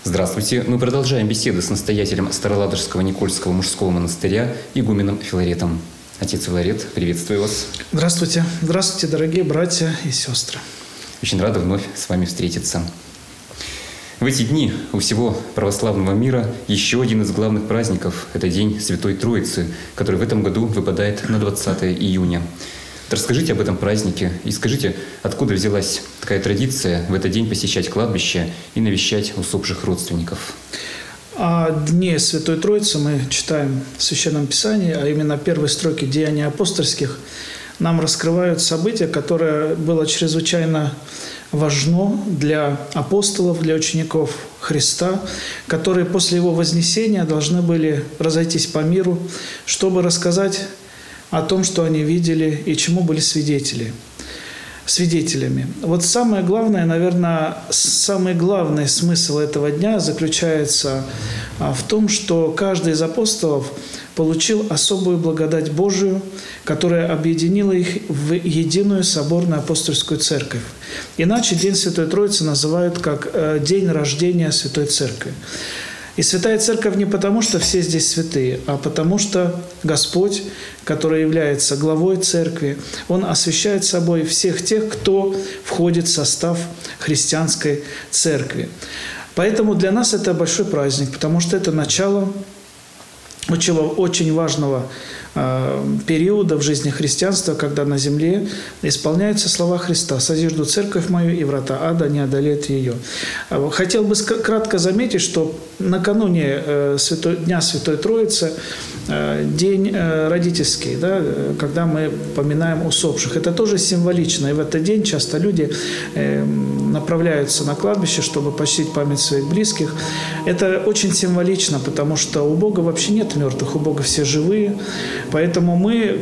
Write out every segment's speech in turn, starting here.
Здравствуйте. Мы продолжаем беседы с настоятелем Староладожского Никольского мужского монастыря игуменом Филаретом. Отец Филарет, приветствую вас. Здравствуйте. Здравствуйте, дорогие братья и сестры. Очень рада вновь с вами встретиться. В эти дни у всего православного мира еще один из главных праздников – это День Святой Троицы, который в этом году выпадает на 20 июня. Расскажите об этом празднике и скажите, откуда взялась такая традиция в этот день посещать кладбище и навещать усопших родственников? О Дне Святой Троицы мы читаем в Священном Писании, а именно первые строки Деяний апостольских нам раскрывают событие, которое было чрезвычайно важно для апостолов, для учеников Христа, которые после Его вознесения должны были разойтись по миру, чтобы рассказать о том, что они видели и чему были свидетелями. Вот самое главное, наверное, самый главный смысл этого дня заключается в том, что каждый из апостолов получил особую благодать Божию, которая объединила их в единую соборную апостольскую церковь. Иначе День Святой Троицы называют как День рождения Святой Церкви. И Святая Церковь не потому, что все здесь святые, а потому что Господь, который является главой Церкви, Он освящает собой всех тех, кто входит в состав христианской Церкви. Поэтому для нас это большой праздник, потому что это начало очень важного периода в жизни христианства, когда на земле исполняются слова Христа: «Созижду церковь мою, и врата ада не одолеют ее». Хотел бы кратко заметить, что накануне Дня Святой Троицы день родительский, да, когда мы поминаем усопших. Это тоже символично. И в этот день часто люди направляются на кладбище, чтобы почтить память своих близких. Это очень символично, потому что у Бога вообще нет мертвых, у Бога все живые. Поэтому мы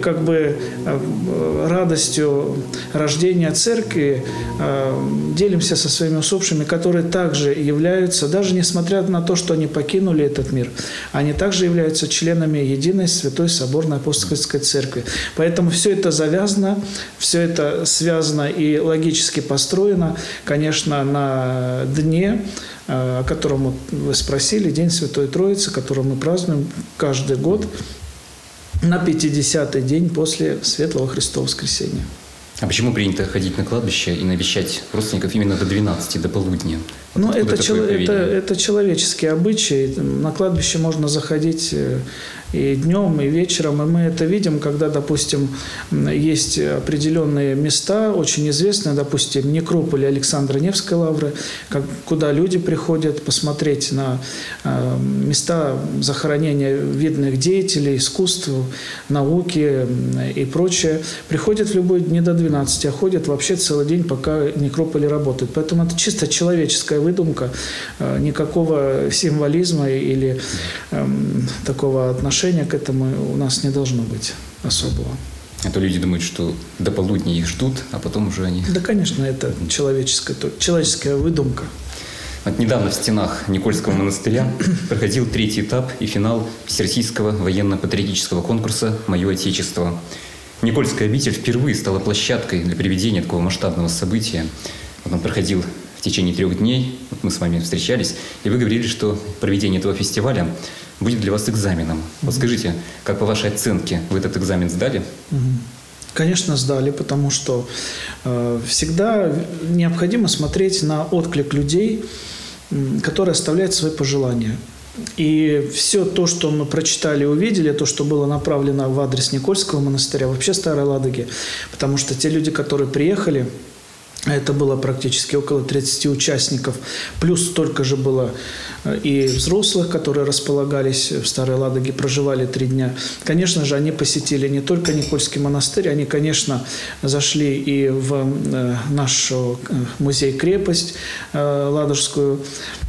радостью рождения Церкви делимся со своими усопшими, которые также являются, даже несмотря на то, что они покинули этот мир, они также являются членами единой Святой Соборной Апостольской Церкви. Поэтому все это завязано, все это связано и логически построено, конечно, на дне, о котором вы спросили, День Святой Троицы, который мы празднуем каждый год на 50-й день после Светлого Христова воскресения. А почему принято ходить на кладбище и навещать родственников именно до 12, до полудня? Это человеческие обычаи. На кладбище можно заходить и днем, и вечером. И мы это видим, когда, допустим, есть определенные места, очень известные, допустим, некрополь Александра Невской лавры, куда люди приходят посмотреть на места захоронения видных деятелей, искусств, науки и прочее. Приходят в любой день до 12, а ходят вообще целый день, пока некрополи работают. Поэтому это чисто человеческая выдумка, никакого символизма или такого отношения к этому у нас не должно быть особого. А то люди думают, что до полудня их ждут, а потом уже они... Да, конечно, это человеческая выдумка. Вот недавно в стенах Никольского монастыря проходил 3-й этап и финал Всероссийского военно-патриотического конкурса «Мое Отечество». Никольская обитель впервые стала площадкой для проведения такого масштабного события. Вот он проходил в течение 3 дней, вот мы с вами встречались, и вы говорили, что проведение этого фестиваля будет для вас экзаменом. Вот скажите, как по вашей оценке вы этот экзамен сдали? Конечно, сдали, потому что всегда необходимо смотреть на отклик людей, которые оставляют свои пожелания. И все то, что мы прочитали и увидели, то, что было направлено в адрес Никольского монастыря, вообще Старой Ладоги, потому что те люди, которые приехали, это было практически около 30 участников. Плюс столько же было и взрослых, которые располагались в Старой Ладоге, проживали 3 дня. Конечно же, они посетили не только Никольский монастырь, они, конечно, зашли и в наш музей-крепость Ладожскую.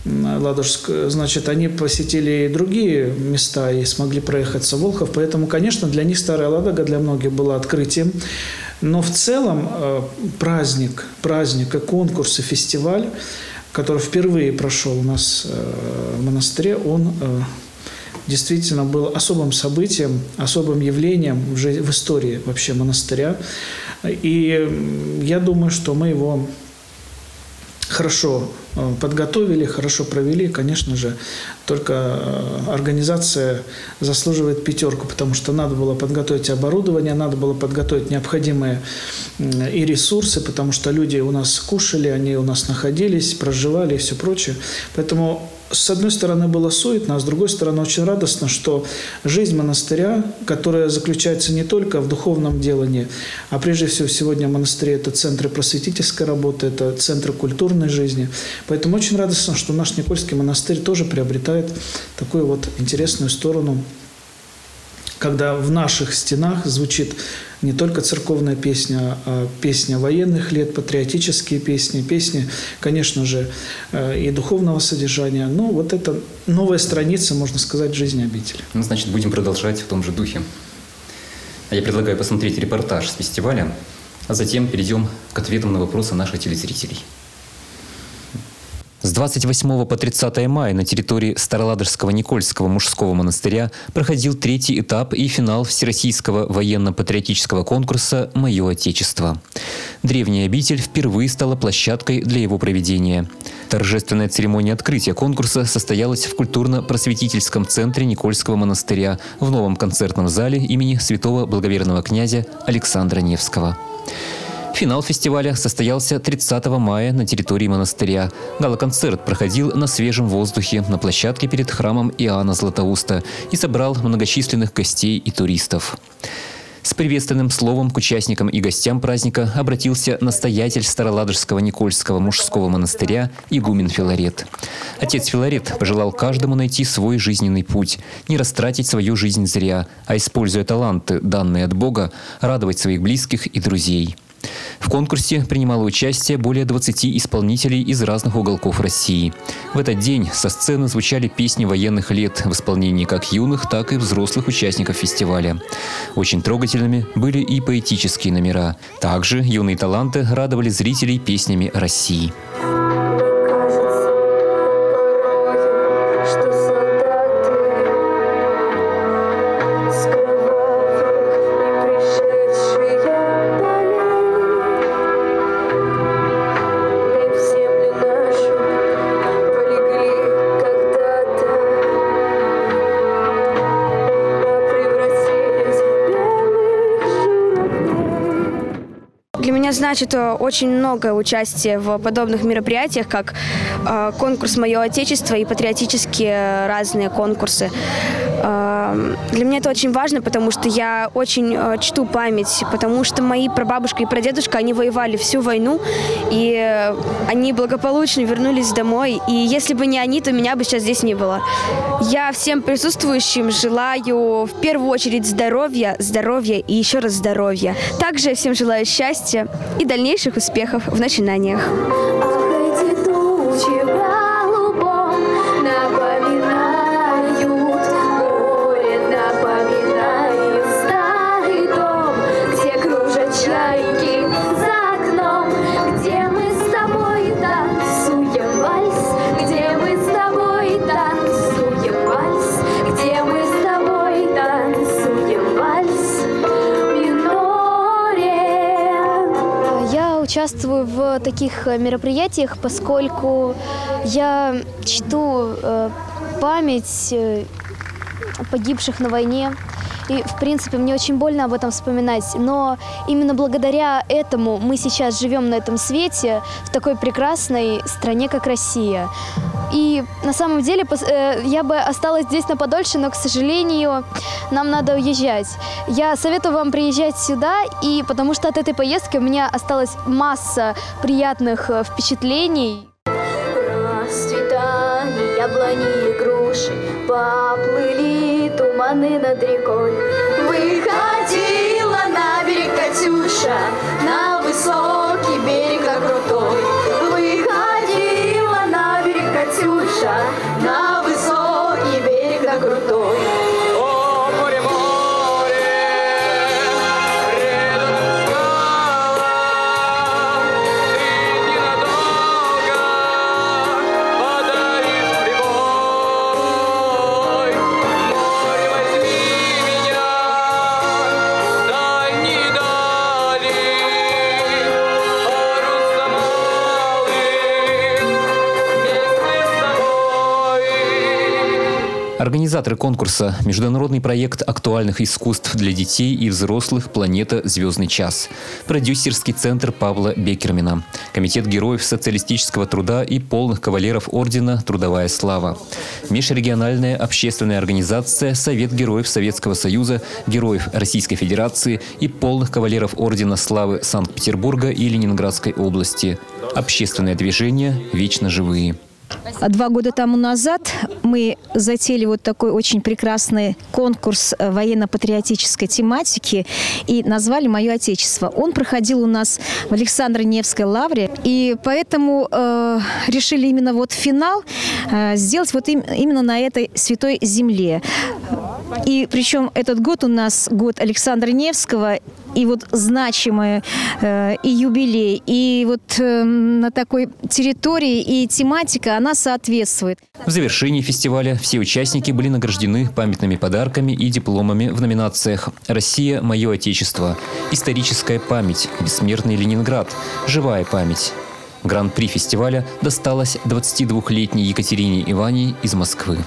Значит, они посетили и другие места и смогли проехаться в Волхов. Поэтому, конечно, для них Старая Ладога для многих была открытием. Но в целом праздник и конкурс, и фестиваль, который впервые прошел у нас в монастыре, он действительно был особым событием, особым явлением в истории вообще монастыря. И я думаю, что мы его хорошо подготовили, хорошо провели. Конечно же, только организация заслуживает 5, потому что надо было подготовить оборудование, надо было подготовить необходимые и ресурсы, потому что люди у нас кушали, они у нас находились, проживали и все прочее. Поэтому с одной стороны было суетно, а с другой стороны очень радостно, что жизнь монастыря, которая заключается не только в духовном делании, а прежде всего сегодня монастыри – это центры просветительской работы, это центры культурной жизни. Поэтому очень радостно, что наш Никольский монастырь тоже приобретает такую вот интересную сторону, когда в наших стенах звучит не только церковная песня, а песня военных лет, патриотические песни, песни, конечно же, и духовного содержания. Ну, вот это новая страница, можно сказать, в жизни обители. Ну, значит, будем продолжать в том же духе. А я предлагаю посмотреть репортаж с фестиваля, а затем перейдем к ответам на вопросы наших телезрителей. С 28 по 30 мая на территории Староладожского Никольского мужского монастыря проходил 3-й этап и финал Всероссийского военно-патриотического конкурса «Мое Отечество». Древняя обитель впервые стала площадкой для его проведения. Торжественная церемония открытия конкурса состоялась в культурно-просветительском центре Никольского монастыря в новом концертном зале имени святого благоверного князя Александра Невского. Финал фестиваля состоялся 30 мая на территории монастыря. Гала-концерт проходил на свежем воздухе на площадке перед храмом Иоанна Златоуста и собрал многочисленных гостей и туристов. С приветственным словом к участникам и гостям праздника обратился настоятель Староладожского Никольского мужского монастыря игумен Филарет. Отец Филарет пожелал каждому найти свой жизненный путь, не растратить свою жизнь зря, а, используя таланты, данные от Бога, радовать своих близких и друзей. В конкурсе принимало участие более 20 исполнителей из разных уголков России. В этот день со сцены звучали песни военных лет в исполнении как юных, так и взрослых участников фестиваля. Очень трогательными были и поэтические номера. Также юные таланты радовали зрителей песнями России. Для меня значит очень много участия в подобных мероприятиях, как конкурс «Мое Отечество» и патриотические разные конкурсы. Для меня это очень важно, потому что я очень чту память, потому что мои прабабушка и прадедушка, они воевали всю войну, и они благополучно вернулись домой. И если бы не они, то меня бы сейчас здесь не было. Я всем присутствующим желаю в первую очередь здоровья, здоровья и еще раз здоровья. Также всем желаю счастья и дальнейших успехов в начинаниях. Участвую в таких мероприятиях, поскольку я чту память погибших на войне. И, в принципе, мне очень больно об этом вспоминать. Но именно благодаря этому мы сейчас живем на этом свете, в такой прекрасной стране, как Россия. И на самом деле я бы осталась здесь на подольше, но, к сожалению, нам надо уезжать. Я советую вам приезжать сюда, и потому что от этой поездки у меня осталась масса приятных впечатлений. Расцветали яблони и груши, поплыли туманы над рекой. Выходила на берег Катюша, на высокий берег, на крутой. Выходила на берег Катюша, на высокий берег, на крутой. О, море, море, рядом скала, ты ненадолго подаришь прибой. Море, возьми меня, дай не дали, Организаторы конкурса – международный проект актуальных искусств для детей и взрослых «Планета. Звездный час», продюсерский центр Павла Бекермена, Комитет героев социалистического труда и полных кавалеров ордена «Трудовая слава», межрегиональная общественная организация «Совет героев Советского Союза, героев Российской Федерации и полных кавалеров ордена славы Санкт-Петербурга и Ленинградской области», общественное движение «Вечно живые». 2 года тому назад мы затеяли вот такой очень прекрасный конкурс военно-патриотической тематики и назвали «Мое Отечество». Он проходил у нас в Александро-Невской лавре, и поэтому решили именно вот финал сделать вот именно на этой святой земле. И причем этот год у нас год Александра Невского, и вот значимый и юбилей, и вот на такой территории и тематика, она соответствует. В завершении фестиваля все участники были награждены памятными подарками и дипломами в номинациях «Россия. Мое Отечество», «Историческая память», «Бессмертный Ленинград», «Живая память». Гран-при фестиваля досталось 22-летней Екатерине Иване из Москвы.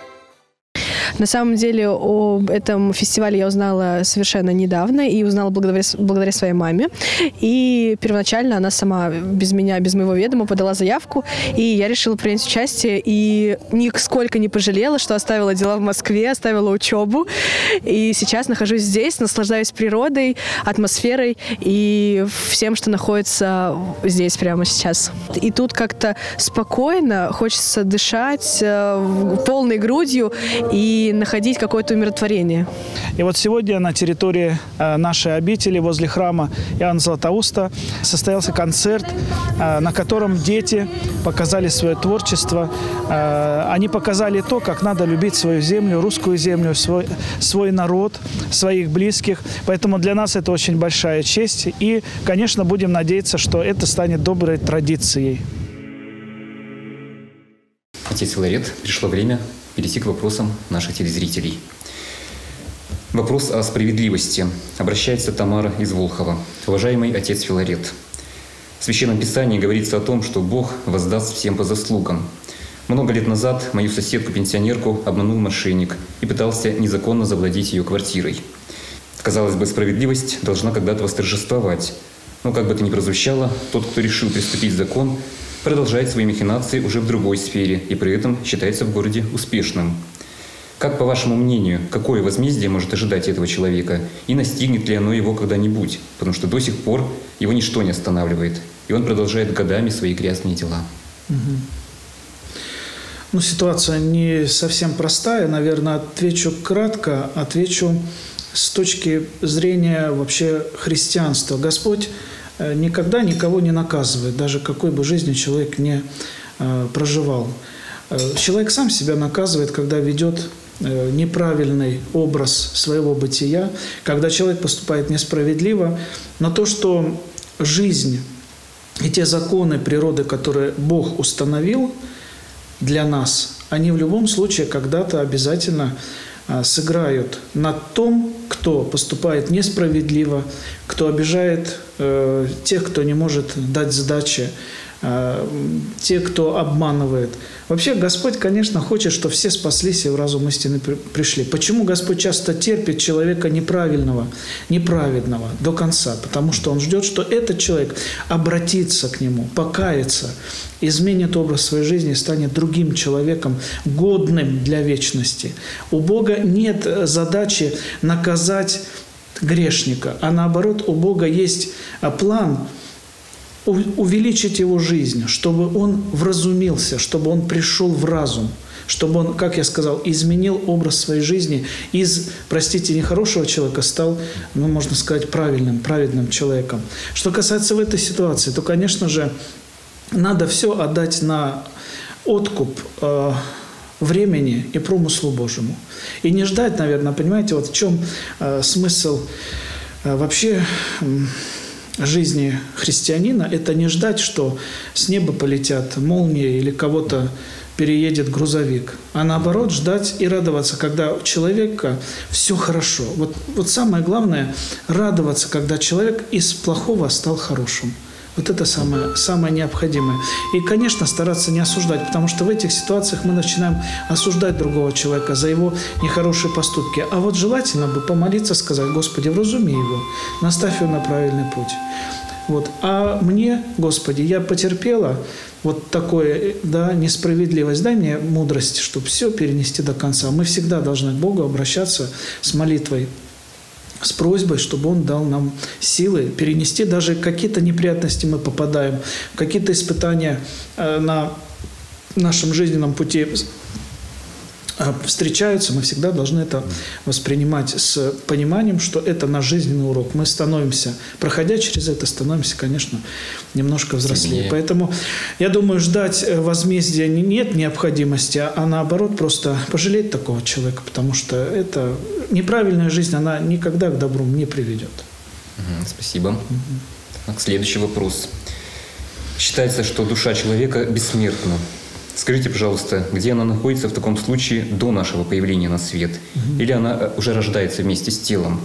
На самом деле о этом фестивале я узнала совершенно недавно и узнала благодаря своей маме. И первоначально она сама без меня, без моего ведома подала заявку, и я решила принять участие. И нисколько не пожалела, что оставила дела в Москве, оставила учебу. И сейчас нахожусь здесь, наслаждаюсь природой, атмосферой и всем, что находится здесь прямо сейчас. И тут как-то спокойно, хочется дышать полной грудью и находить какое-то умиротворение. И вот сегодня на территории нашей обители возле храма Иоанна Златоуста состоялся концерт, на котором дети показали свое творчество. Они показали то, как надо любить свою землю, русскую землю, свой народ, своих близких. Поэтому для нас это очень большая честь. И, конечно, будем надеяться, что это станет доброй традицией. Отец Филарет, пришло время перейти к вопросам наших телезрителей. Вопрос о справедливости. Обращается Тамара из Волхова. Уважаемый отец Филарет, в Священном Писании говорится о том, что Бог воздаст всем по заслугам. Много лет назад мою соседку-пенсионерку обманул мошенник и пытался незаконно завладеть ее квартирой. Казалось бы, справедливость должна когда-то восторжествовать. Но как бы это ни прозвучало, тот, кто решил приступить закон, продолжает свои махинации уже в другой сфере и при этом считается в городе успешным. Как, по вашему мнению, какое возмездие может ожидать этого человека и настигнет ли оно его когда-нибудь? Потому что до сих пор его ничто не останавливает, и он продолжает годами свои грязные дела. Ну, ситуация не совсем простая. Наверное, отвечу кратко, отвечу с точки зрения вообще христианства. Господь никогда никого не наказывает, даже какой бы жизнью человек не проживал. Человек сам себя наказывает, когда ведет неправильный образ своего бытия, когда человек поступает несправедливо. Но то, что жизнь и те законы природы, которые Бог установил для нас, они в любом случае когда-то обязательно сыграют над том, кто поступает несправедливо, кто обижает тех, кто не может дать сдачи, те, кто обманывает. Вообще Господь, конечно, хочет, чтобы все спаслись и в разум истины пришли. Почему Господь часто терпит человека неправедного до конца? Потому что Он ждет, что этот человек обратится к Нему, покается, изменит образ своей жизни и станет другим человеком, годным для вечности. У Бога нет задачи наказать грешника, а наоборот, у Бога есть план увеличить его жизнь, чтобы он вразумился, чтобы он пришел в разум, чтобы он, как я сказал, изменил образ своей жизни, из, простите, нехорошего человека стал, ну, можно сказать, праведным человеком. Что касается в этой ситуации, то, конечно же, надо все отдать на откуп времени и промыслу Божьему. И не ждать, наверное, понимаете, вот в чем смысл вообще жизни христианина, это не ждать, что с неба полетят молнии или кого-то переедет грузовик, а наоборот ждать и радоваться, когда у человека все хорошо. Вот самое главное – радоваться, когда человек из плохого стал хорошим. Вот это самое необходимое. И, конечно, стараться не осуждать, потому что в этих ситуациях мы начинаем осуждать другого человека за его нехорошие поступки. А вот желательно бы помолиться, сказать: Господи, вразуми его, наставь его на правильный путь. Вот. А мне, Господи, я потерпела вот такое, да, несправедливость, дай мне мудрость, чтобы все перенести до конца. Мы всегда должны к Богу обращаться с молитвой, с просьбой, чтобы Он дал нам силы перенести даже какие-то неприятности, мы попадаем, какие-то испытания на нашем жизненном пути встречаются, мы всегда должны это воспринимать с пониманием, что это наш жизненный урок. Мы становимся, проходя через это, становимся, конечно, немножко взрослее. Сильнее. Поэтому, я думаю, ждать возмездия нет необходимости, а наоборот, просто пожалеть такого человека, потому что это неправильная жизнь, она никогда к добру не приведет. Спасибо. Так, следующий вопрос. Считается, что душа человека бессмертна. Скажите, пожалуйста, где она находится в таком случае до нашего появления на свет? Или она уже рождается вместе с телом?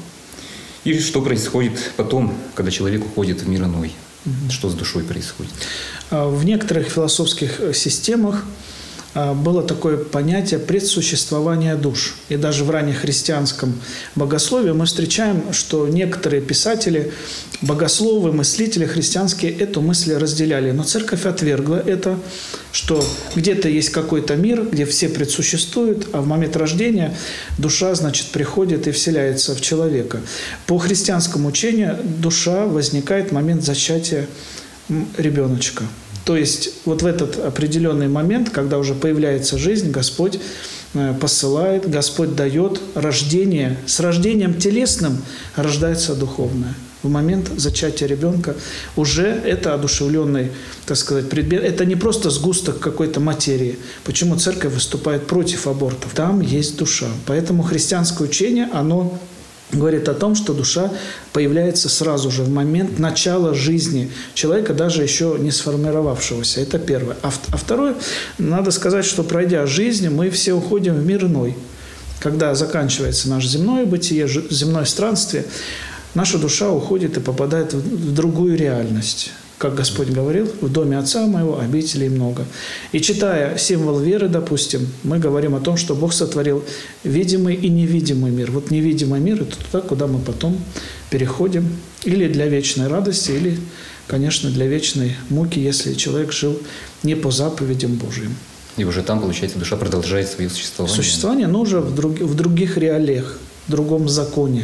И что происходит потом, когда человек уходит в мир иной? Что с душой происходит? В некоторых философских системах было такое понятие предсуществования душ. И даже в раннехристианском богословии мы встречаем, что некоторые писатели, богословы, мыслители христианские эту мысль разделяли. Но церковь отвергла это, что где-то есть какой-то мир, где все предсуществуют, а в момент рождения душа, значит, приходит и вселяется в человека. По христианскому учению душа возникает в момент зачатия ребеночка. То есть вот в этот определенный момент, когда уже появляется жизнь, Господь посылает, Господь дает рождение. С рождением телесным рождается духовное. В момент зачатия ребенка уже это одушевленный, так сказать, предмет. Это не просто сгусток какой-то материи. Почему церковь выступает против абортов? Там есть душа. Поэтому христианское учение, оно говорит о том, что душа появляется сразу же, в момент начала жизни человека, даже еще не сформировавшегося. Это первое. А второе, надо сказать, что пройдя жизнь, мы все уходим в мир иной. Когда заканчивается наше земное бытие, земное странствие, наша душа уходит и попадает в другую реальность. Как Господь говорил, в доме Отца Моего обителей много. И читая символ веры, допустим, мы говорим о том, что Бог сотворил видимый и невидимый мир. Вот невидимый мир – это туда, куда мы потом переходим. Или для вечной радости, или, конечно, для вечной муки, если человек жил не по заповедям Божьим. И уже там, получается, душа продолжает свое существование. Существование, но уже в других реалиях, в другом законе.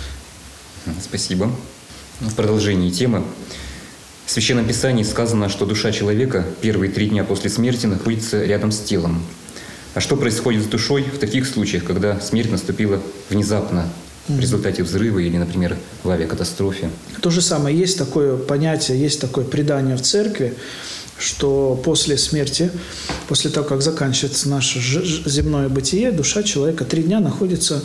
Спасибо. В продолжении темы. В Священном Писании сказано, что душа человека первые 3 дня после смерти находится рядом с телом. А что происходит с душой в таких случаях, когда смерть наступила внезапно в результате взрыва или, например, в авиакатастрофе? То же самое. Есть такое понятие, есть такое предание в церкви, что после смерти, после того, как заканчивается наше земное бытие, душа человека 3 дня находится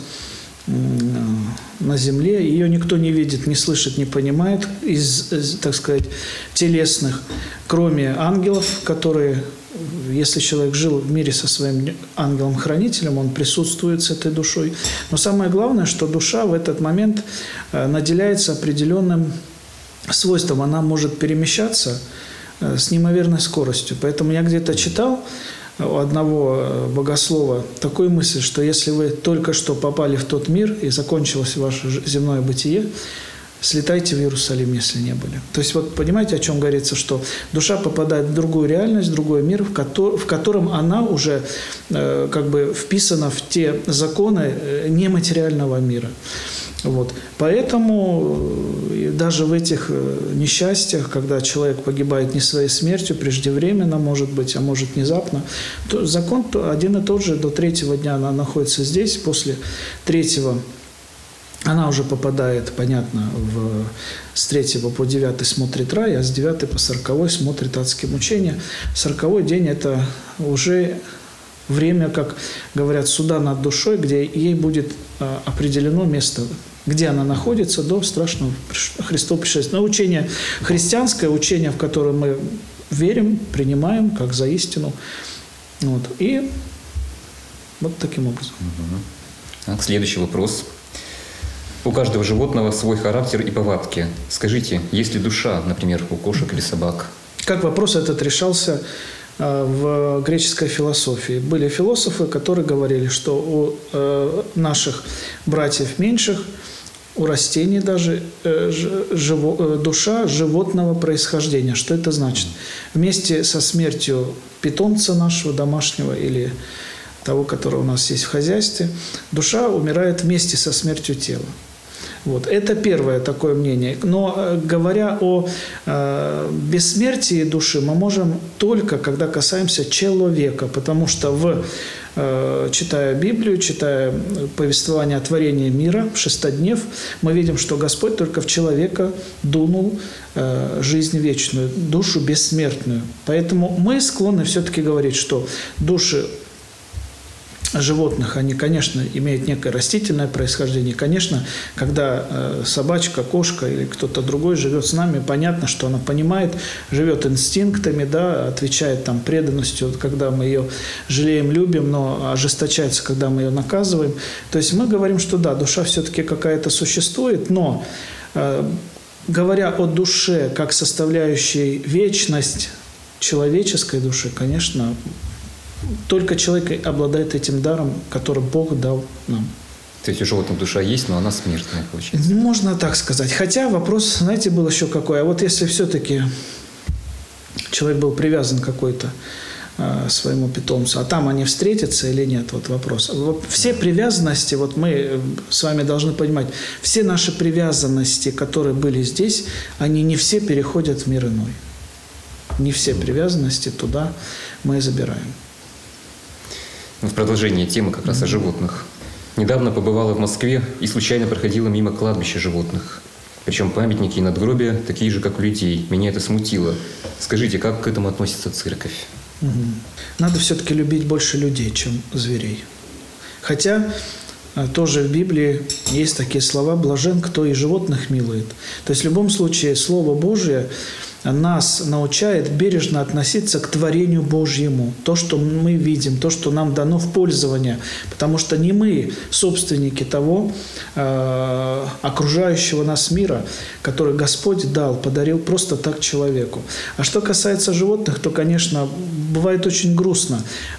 на земле, ее никто не видит, не слышит, не понимает из, так сказать, телесных, кроме ангелов, которые, если человек жил в мире со своим ангелом-хранителем, он присутствует с этой душой. Но самое главное, что душа в этот момент наделяется определенным свойством, она может перемещаться с неимоверной скоростью. Поэтому я где-то читал у одного богослова такую мысль, что если вы только что попали в тот мир и закончилось ваше земное бытие, слетайте в Иерусалим, если не были. То есть вот понимаете, о чем говорится, что душа попадает в другую реальность, в другой мир, в котором она уже как бы вписана в те законы нематериального мира. Вот. Поэтому даже в этих несчастьях, когда человек погибает не своей смертью, преждевременно, может быть, а может внезапно, то закон один и тот же, до 3-го дня она находится здесь, после 3-го она уже попадает, понятно, с 3 по 9 смотрит рай, а с 9 по 40 смотрит адские мучения. 40-й день – это уже время, как говорят, суда над душой, где ей будет определено место, где она находится до страшного Христова пришествия. Но учение христианское, учение, в которое мы верим, принимаем как за истину. Вот. И вот таким образом. Так, следующий вопрос. У каждого животного свой характер и повадки. Скажите, есть ли душа, например, у кошек или собак? Как вопрос этот решался в греческой философии? Были философы, которые говорили, что у наших братьев меньших, у растений даже душа животного происхождения. Что это значит? Вместе со смертью питомца нашего домашнего или того, который у нас есть в хозяйстве, душа умирает вместе со смертью тела. Вот. Это первое такое мнение. Но говоря о бессмертии души, мы можем только, когда касаемся человека, потому что читая Библию, читая повествование о творении мира, шестоднев, мы видим, что Господь только в человека дунул жизнь вечную, душу бессмертную. Поэтому мы склонны все-таки говорить, что души животных, они, конечно, имеют некое растительное происхождение. Конечно, когда собачка, кошка или кто-то другой живет с нами, понятно, что она понимает, живет инстинктами, да, отвечает там преданностью, когда мы ее жалеем, любим, но ожесточается, когда мы ее наказываем. То есть мы говорим, что да, душа все-таки какая-то существует, но говоря о душе как составляющей вечность человеческой души, конечно, только человек обладает этим даром, который Бог дал нам. То есть у животных душа есть, но она смертная, получается? Можно так сказать. Хотя вопрос, знаете, был еще какой. А вот если все-таки человек был привязан к какой-то своему питомцу, а там они встретятся или нет, вот вопрос. Все привязанности, вот мы с вами должны понимать, все наши привязанности, которые были здесь, они не все переходят в мир иной. Не все привязанности туда мы забираем. В продолжение темы как раз о животных. Недавно побывала в Москве и случайно проходила мимо кладбища животных. Причем памятники и надгробия такие же, как у людей. Меня это смутило. Скажите, как к этому относится церковь? Надо все-таки любить больше людей, чем зверей. Хотя тоже в Библии есть такие слова: «Блажен, кто и животных милует». То есть в любом случае Слово Божие нас научает бережно относиться к творению Божьему. То, что мы видим, то, что нам дано в пользование. Потому что не мы собственники того окружающего нас мира, который Господь дал, подарил просто так человеку. А что касается животных, то, конечно, бывает очень грустно.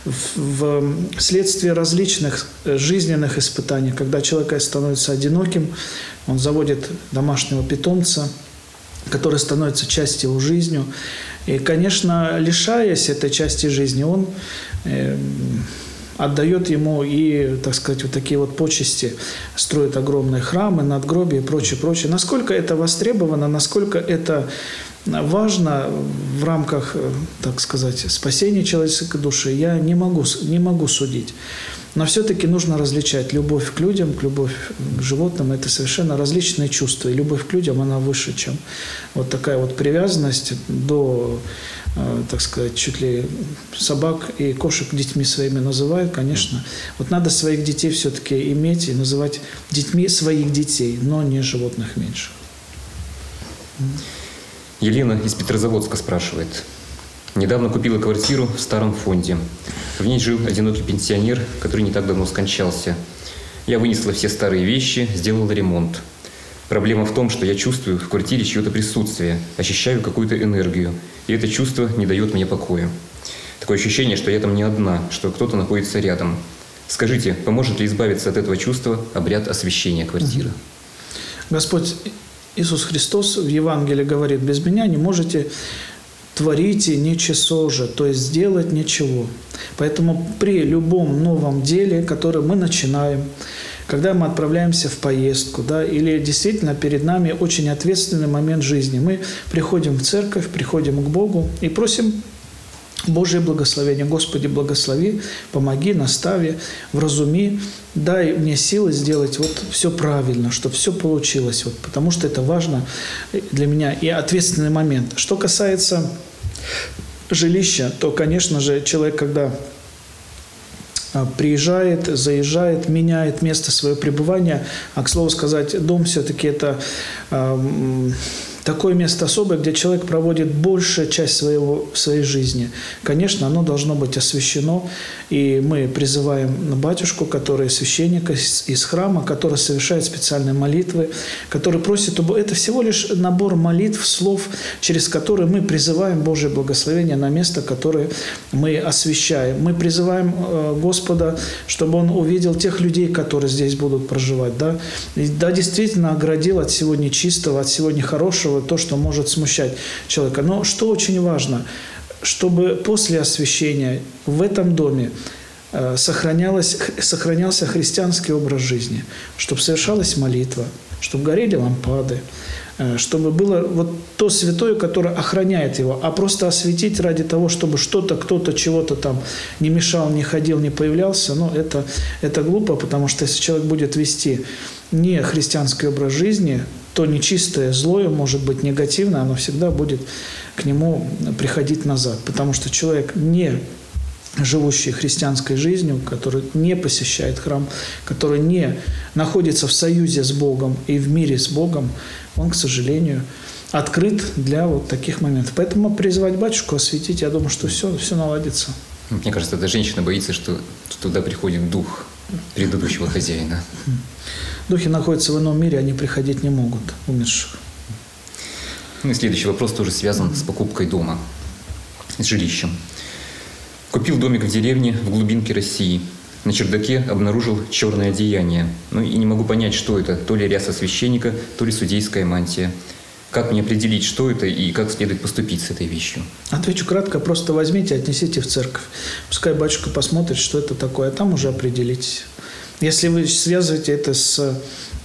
Вследствие различных жизненных испытаний, когда человек становится одиноким, он заводит домашнего питомца, который становится частью его жизни. И, конечно, лишаясь этой части жизни, он отдает ему и, так сказать, вот такие вот почести, строит огромные храмы, надгробия и прочее, прочее. Насколько это востребовано, насколько это важно в рамках, так сказать, спасения человеческой души, я не могу судить. Но все-таки нужно различать любовь к людям, любовь к животным. Это совершенно различные чувства. И любовь к людям, она выше, чем вот такая вот привязанность до, так сказать, чуть ли собак и кошек детьми своими называют, конечно. Вот надо своих детей все-таки иметь и называть детьми своих детей, но не животных меньших. Елена из Петрозаводска спрашивает. Недавно купила квартиру в старом фонде. В ней жил одинокий пенсионер, который не так давно скончался. Я вынесла все старые вещи, сделала ремонт. Проблема в том, что я чувствую в квартире чье-то присутствие, ощущаю какую-то энергию, и это чувство не дает мне покоя. Такое ощущение, что я там не одна, что кто-то находится рядом. Скажите, поможет ли избавиться от этого чувства обряд освящения квартиры? Господь Иисус Христос в Евангелии говорит: «Без меня не можете творите ничего же», то есть сделать ничего. Поэтому при любом новом деле, которое мы начинаем, когда мы отправляемся в поездку, да, или действительно перед нами очень ответственный момент жизни, мы приходим в церковь, приходим к Богу и просим Божие благословение. Господи, благослови, помоги, настави, вразуми, дай мне силы сделать вот все правильно, чтобы все получилось, вот, потому что это важно для меня и ответственный момент. Что касается жилища, то, конечно же, человек, когда приезжает, заезжает, меняет место своего пребывания, а, к слову сказать, дом все-таки это такое место особое, где человек проводит большую часть своей жизни. Конечно, оно должно быть освящено, и мы призываем батюшку, который священник из храма, который совершает специальные молитвы, который просит, это всего лишь набор молитв, слов, через которые мы призываем Божие благословение на место, которое мы освящаем. Мы призываем Господа, чтобы Он увидел тех людей, которые здесь будут проживать. Да, действительно оградил от всего нечистого, от всего нехорошего, то, что может смущать человека. Но что очень важно, чтобы после освящения в этом доме сохранялся христианский образ жизни, чтобы совершалась молитва, чтобы горели лампады, чтобы было вот то святое, которое охраняет его, а просто осветить ради того, чтобы кто-то чего-то там не мешал, не ходил, не появлялся, это глупо, потому что если человек будет вести не христианский образ жизни, то нечистое, злое, может быть, негативное, оно всегда будет к нему приходить назад, потому что человек, не живущий христианской жизнью, который не посещает храм, который не находится в союзе с Богом и в мире с Богом, он, к сожалению, открыт для вот таких моментов. Поэтому призывать батюшку, осветить, я думаю, что все наладится. Мне кажется, эта женщина боится, что туда приходит дух предыдущего хозяина. Духи находятся в ином мире, они приходить не могут, умерших. Ну и следующий вопрос тоже связан с покупкой дома, с жилищем. Купил домик в деревне в глубинке России. На чердаке обнаружил черное одеяние. Ну и не могу понять, что это. То ли ряса священника, то ли судейская мантия. Как мне определить, что это и как следует поступить с этой вещью? Отвечу кратко. Просто возьмите, отнесите в церковь. Пускай батюшка посмотрит, что это такое, а там уже определитесь. Если вы связываете это с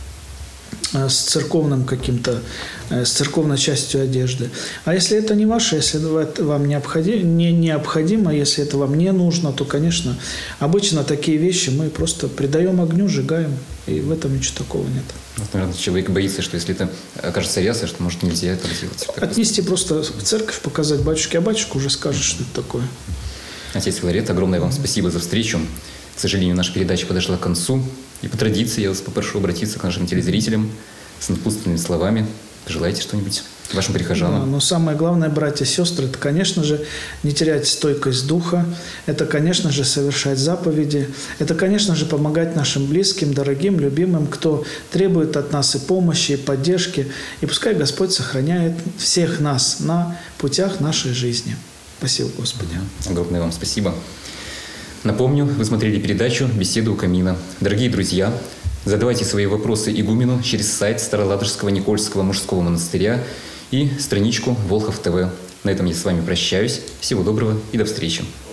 церковным каким-то, с церковной частью одежды. А если это не ваше, если вам необходимо, если это вам не нужно, то, конечно, обычно такие вещи мы просто придаем огню, сжигаем, и в этом ничего такого нет. Наверное, человек боится, что если это окажется ряса, что, может, нельзя это сделать. Отнести просто в церковь, показать батюшке, а батюшка уже скажет, что это такое. Отец Филарет, огромное вам спасибо за встречу. К сожалению, наша передача подошла к концу. И по традиции я вас попрошу обратиться к нашим телезрителям с напутственными словами. Пожелайте что-нибудь вашим прихожанам. Да, но самое главное, братья и сестры, это, конечно же, не терять стойкость духа, это, конечно же, совершать заповеди, это, конечно же, помогать нашим близким, дорогим, любимым, кто требует от нас и помощи, и поддержки. И пускай Господь сохраняет всех нас на путях нашей жизни. Спасибо, Господи. Огромное вам спасибо. Напомню, вы смотрели передачу «Беседы у камина». Дорогие друзья, задавайте свои вопросы игумену через сайт Староладожского Никольского мужского монастыря и страничку Волхов ТВ. На этом я с вами прощаюсь. Всего доброго и до встречи.